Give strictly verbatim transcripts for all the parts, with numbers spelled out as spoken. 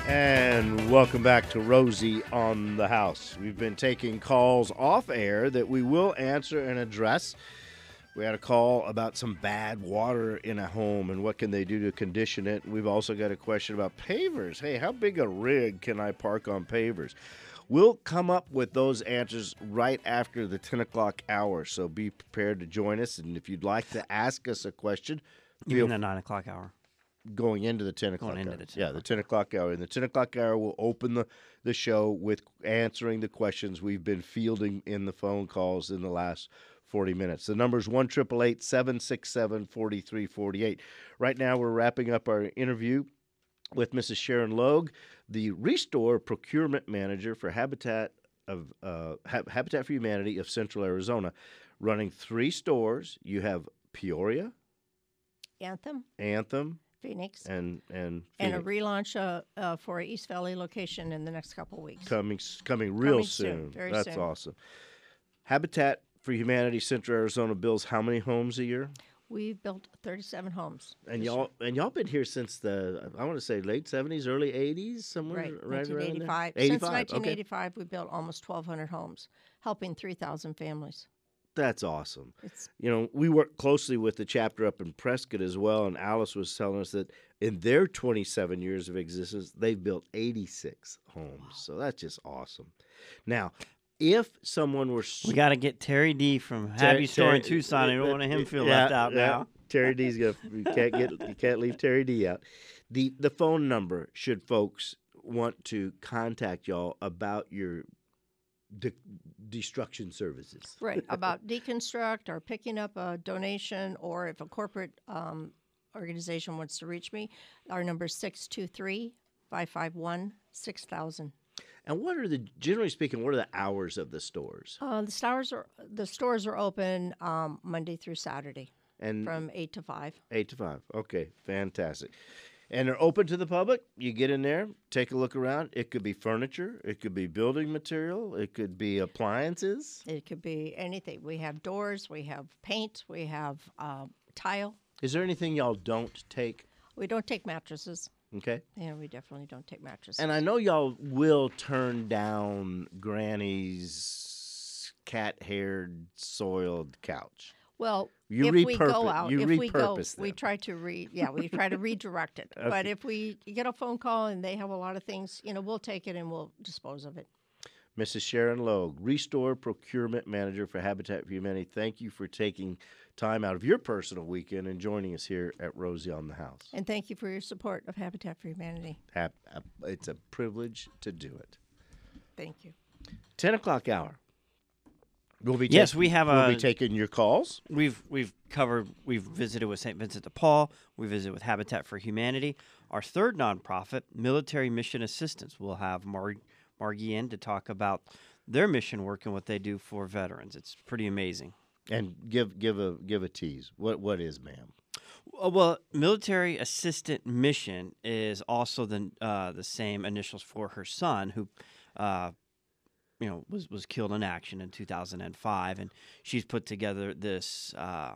And welcome back to Rosie on the House. We've been taking calls off air that we will answer and address. We had a call about some bad water in a home and what can they do to condition it. We've also got a question about pavers. Hey, how big a rig can I park on pavers? We'll come up with those answers right after the ten o'clock hour, so be prepared to join us. And if you'd like to ask us a question, You mean the nine o'clock hour? Going into the ten o'clock Going into hour. the ten yeah, o'clock the ten o'clock hour. And the ten o'clock hour will open the, the show with answering the questions we've been fielding in the phone calls in the last forty minutes. The number is one eight eight eight, seven six seven, four three four eight. Right now we're wrapping up our interview with Missus Sharon Logue, the Restore Procurement Manager for Habitat of uh, ha- Habitat for Humanity of Central Arizona, running three stores. You have Peoria, Anthem, Anthem, Phoenix, and and and a Phoenix. relaunch uh, uh, for our East Valley location in the next couple of weeks. coming coming real Coming soon. soon, very That's soon. awesome. Habitat for Humanity Central Arizona builds how many homes a year? We've built thirty-seven homes. And this y'all and y'all been here since the I want to say late seventies, early eighties, somewhere Right, right nineteen around eighty-five. there. Since eighty-five. nineteen Okay. eighty-five, we built almost twelve hundred homes, helping three thousand families. That's awesome. It's You know, we work closely with the chapter up in Prescott as well, and Alice was telling us that in their twenty-seven years of existence, they've built eighty-six homes. So that's just awesome. Now, if someone were We got to get Terry D from Happy Store in Tucson. I don't want him to feel yeah, left out yeah. now. Terry D's gonna you can't get you can't leave Terry D out. The the phone number should folks want to contact y'all about your de- destruction services. right about deconstruct or picking up a donation, or if a corporate um, organization wants to reach me, our number is six two three, five five one, six thousand. And what are the generally speaking, what are the hours of the stores? Uh, the stores are the stores are open um, Monday through Saturday And from eight to five. eight to five. Okay, fantastic. And they're open to the public. You get in there, take a look around. It could be furniture, it could be building material, it could be appliances. It could be anything. We have doors, we have paint, we have uh, tile. Is there anything y'all don't take? We don't take mattresses. Okay. Yeah, we definitely don't take mattresses. And I know y'all will turn down Granny's cat-haired, soiled couch. well, You if we repurpo- go out, you if we go, repurpose we them. try to re yeah, we try to redirect it. But Okay. if we get a phone call and they have a lot of things, you know, we'll take it and we'll dispose of it. Missus Sharon Logue, Restore Procurement Manager for Habitat for Humanity, thank you for taking time out of your personal weekend and joining us here at Rosie on the House. And thank you for your support of Habitat for Humanity. Hap- uh, It's a privilege to do it. Thank you. ten o'clock hour. We'll be Yes, tak- we have We'll a- be taking your calls. We've we've covered. We've visited with Saint Vincent de Paul. We visited with Habitat for Humanity. Our third nonprofit, Military Mission Assistance, will have Mar- Margie in to talk about their mission work and what they do for veterans. It's pretty amazing. And give give a give a tease. What what is, ma'am? Uh, Well, Military Assistant Mission is also the uh, the same initials for her son, who, uh, you know, was was killed in action in two thousand five, and she's put together this uh,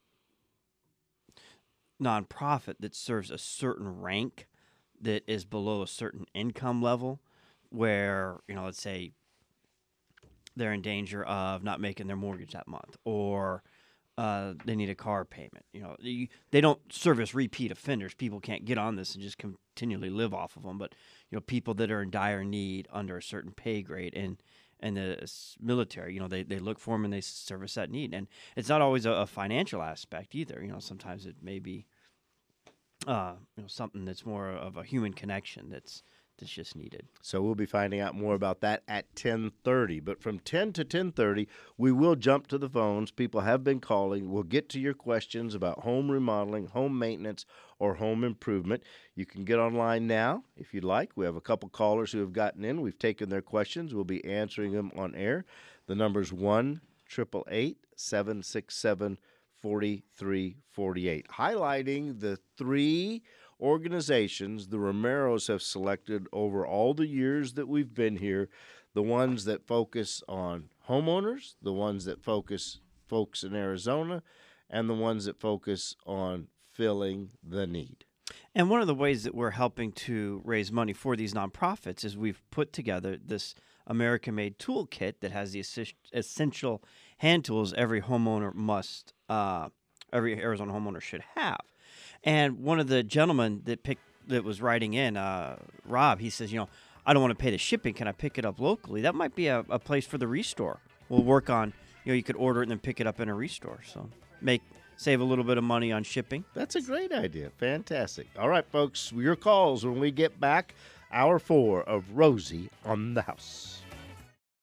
nonprofit that serves a certain rank that is below a certain income level, where, you know, let's say they're in danger of not making their mortgage that month, or uh, they need a car payment. You know, you, they don't service repeat offenders. People can't get on this and just continually live off of them. But, you know, people that are in dire need under a certain pay grade, and and the s- military, you know, they, they look for them and they service that need. And it's not always a, a financial aspect either. You know, sometimes it may be uh, you know, something that's more of a human connection that's that's just needed. So we'll be finding out more about that at ten thirty. But from ten to ten thirty, we will jump to the phones. People have been calling. We'll get to your questions about home remodeling, home maintenance, or home improvement. You can get online now if you'd like. We have a couple callers who have gotten in. We've taken their questions. We'll be answering them on air. The number's one eight eight eight, seven six seven, four three four eight. Highlighting the three organizations the Romeros have selected over all the years that we've been here, the ones that focus on homeowners, the ones that focus folks in Arizona, and the ones that focus on filling the need. And one of the ways that we're helping to raise money for these nonprofits is we've put together this American-made toolkit that has the essi- essential hand tools every homeowner must, uh, every Arizona homeowner should have. And one of the gentlemen that picked that was writing in, uh, Rob, he says, you know, I don't want to pay the shipping. Can I pick it up locally? That might be a, a place for the Restore. We'll work on, you know, you could order it and then pick it up in a Restore. So make save a little bit of money on shipping. That's a great idea. Fantastic. All right, folks, your calls when we get back. Hour four of Rosie on the House.